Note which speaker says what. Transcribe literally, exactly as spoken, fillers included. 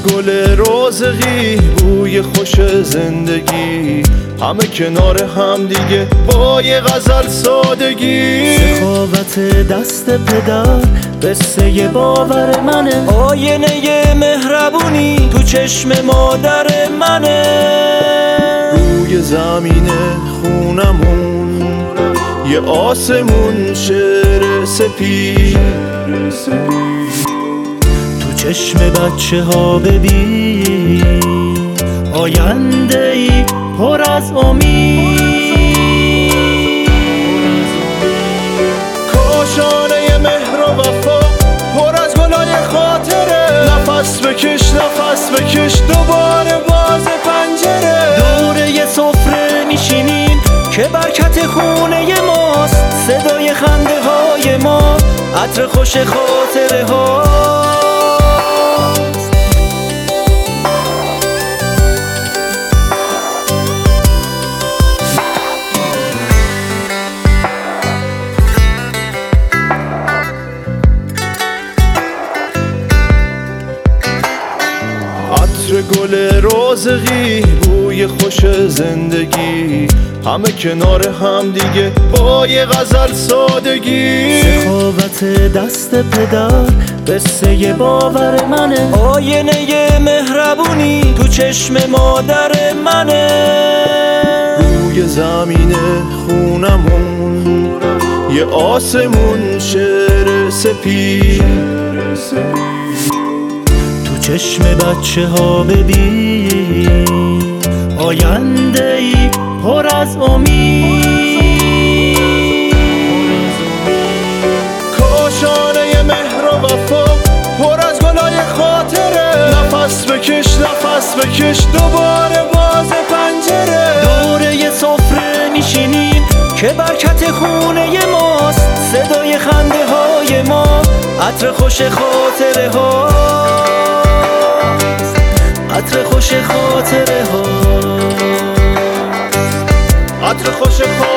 Speaker 1: گل رازقی، بوی خوش زندگی، همه کنار هم دیگه با یه غزل سادگی.
Speaker 2: سخاوت دست پدر قصه باور منه، آینه مهربونی تو چشم مادر منه.
Speaker 1: روی زمین خونمون یه آسمون شعر سپید،
Speaker 2: تو چشم بچه ها ببین آینده ای پر از امید.
Speaker 1: کاشانه مهر و وفا پر از گلای خاطره، نفس بکش نفس بکش دوباره باز پنجره.
Speaker 2: دوره یه سفره میشینیم که برکت خونه ماست، صدای خنده های ما عطر خوش خاطره ها.
Speaker 1: عطر گل رازقی، بوی خوش زندگی، همه کنار هم دیگه با یه غزل سادگی.
Speaker 2: سخاوت دست پدر قصه باور منه، آینه مهربونی تو چشم مادر منه.
Speaker 1: روی زمین خونمون یه آسمون شعر سپید،
Speaker 2: تو چشم بچه ها ببین آینده ای پر از امید.
Speaker 1: کاشانه مهر و وفا پر از گلای خاطره، نفس بکش نفس بکش دوباره باز پنجره.
Speaker 2: دوره یه سفره میشینیم که برکت خونه ماست، صدای خنده های ما عطر خوش خاطره ها، عطر خوش خاطره ها،
Speaker 1: عطر خوش خاطره.